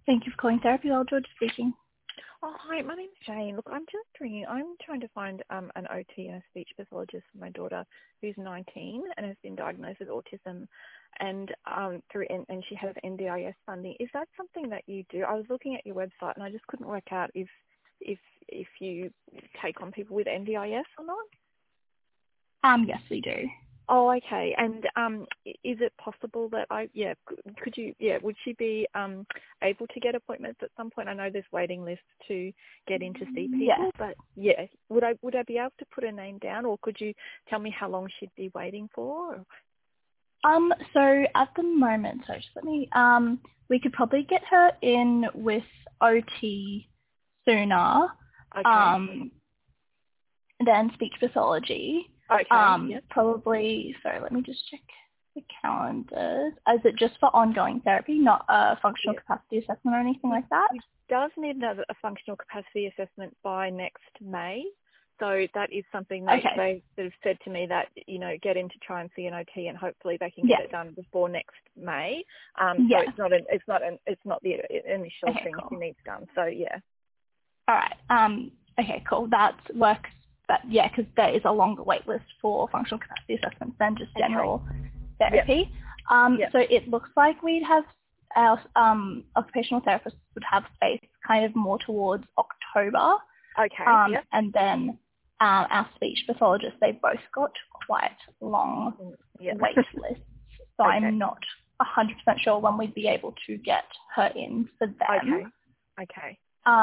Thank you for calling Therapy World. George speaking. Oh, hi, my name's Jane. Look, I'm just ringing. I'm trying to find an OT and a speech pathologist for my daughter who's 19 and has been diagnosed with autism and and she has NDIS funding. Is that something that you do? I was looking at your website and I just couldn't work out if you take on people with NDIS or not. Yes, we do. Oh, okay. And is it possible that could you, would she be able to get appointments at some point? I know there's waiting lists to get in to see people, Yes. but would I be able to put her name down, or could you tell me how long she'd be waiting for? So at the moment, so just let me, we could probably get her in with OT sooner, Okay. than speech pathology. Okay. Yep. Probably, so let me just check the calendars. Is it just for ongoing therapy, not a functional capacity assessment or anything like that? She does need a functional capacity assessment by next May. So that is something they sort of said to me that, get in to try and see an OT and hopefully they can get it done before next May. So it's not the initial thing she needs done. So yeah. All right. Okay, cool. That works. But yeah, because there is a longer wait list for functional capacity assessments than just general therapy. So it looks like we'd have our occupational therapists would have space kind of more towards October. Okay. And then our speech pathologists, they've both got quite long wait lists. So I'm not 100% sure when we'd be able to get her in for them. Okay.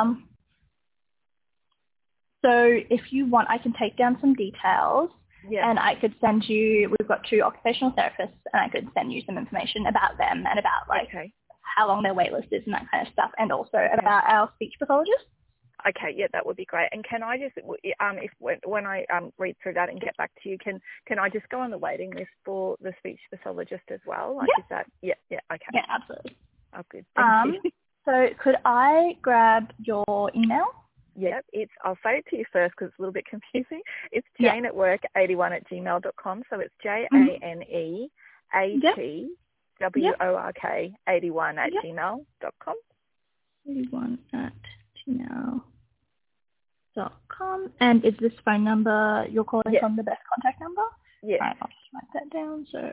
So if you want, I can take down some details and I could send you, we've got 2 occupational therapists, and I could send you some information about them and about how long their wait list is and that kind of stuff, and also about our speech pathologist. Okay, that would be great. And can I just, when I read through that and get back to you, can I just go on the waiting list for the speech pathologist as well? Is that, okay. Yeah, absolutely. Oh, good. Thank you. So could I grab your email? Yep, I'll say it to you first because it's a little bit confusing. It's janeatwork81@gmail.com. So it's JaneAtWork81@gmail.com. 81@gmail.com. And is this phone number you're calling from the best contact number? Yes. All right, I'll just write that down. So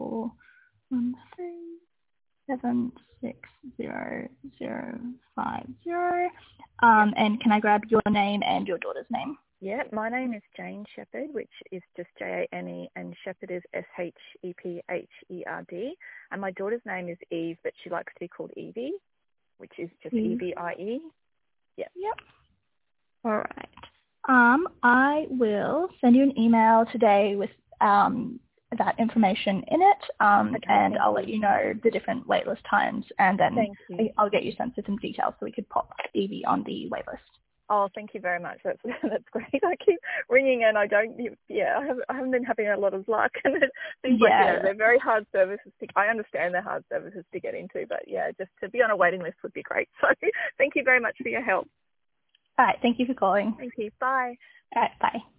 0413760050. And can I grab your name and your daughter's name? Yeah, my name is Jane Shepherd, which is just Jane, and Shepherd is Shepherd. And my daughter's name is Eve, but she likes to be called Evie, which is just EVIE. Yeah. Yep. All right. I will send you an email today with that information in it, and I'll let you know the different waitlist times, and then I'll get you sent some details so we could pop Evie on the waitlist. Oh, thank you very much. That's great. I keep ringing and I haven't been having a lot of luck, and it seems like they're very hard services. I understand they're hard services to get into, but just to be on a waiting list would be great. So thank you very much for your help. All right. Thank you for calling. Thank you. Bye. All right. Bye.